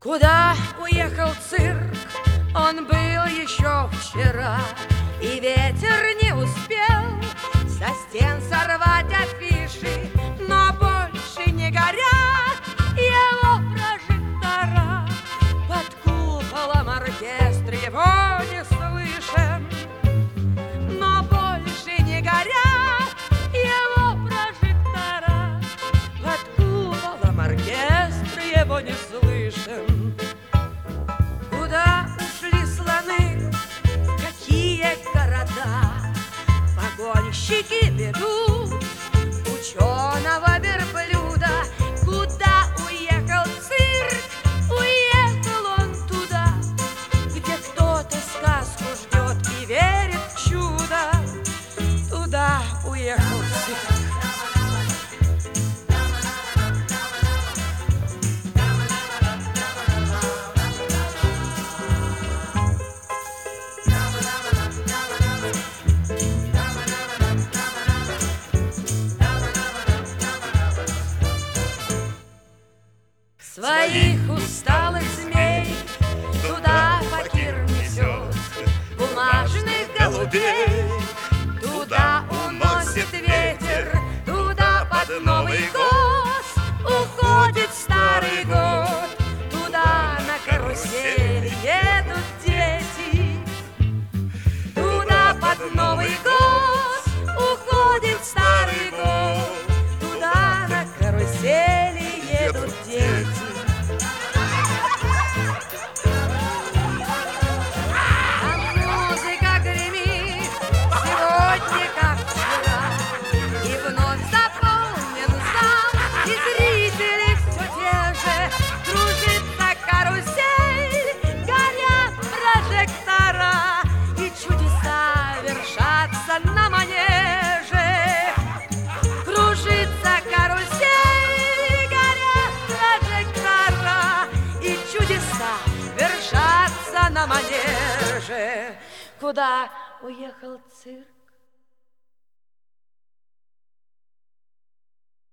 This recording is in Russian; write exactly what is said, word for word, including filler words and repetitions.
Куда уехал цирк? Он был еще вчера, и ветер не успел со стен сорвать афиши, но больше не горят его прожектора. Под куполом оркестр его не слышен, но больше не горят его прожектора. Под куполом оркестр его не слышен. Куда ушли слоны, в какие города погонщики ведут ученого верблюда? Куда уехал цирк? Уехал он туда, где кто-то сказку ждет и верит в чудо. Туда уехал цирк. Своих усталых змей туда факир несет, бумажных голубей туда уносит ветер, туда под Новый год уходит старый год. Туда на карусели едут дети, туда под Новый год уходит старый год. Туда на карусели едут дети. На манеже кружится карусель, горят прожектора, и чудеса вершатся на манеже. Куда уехал цирк?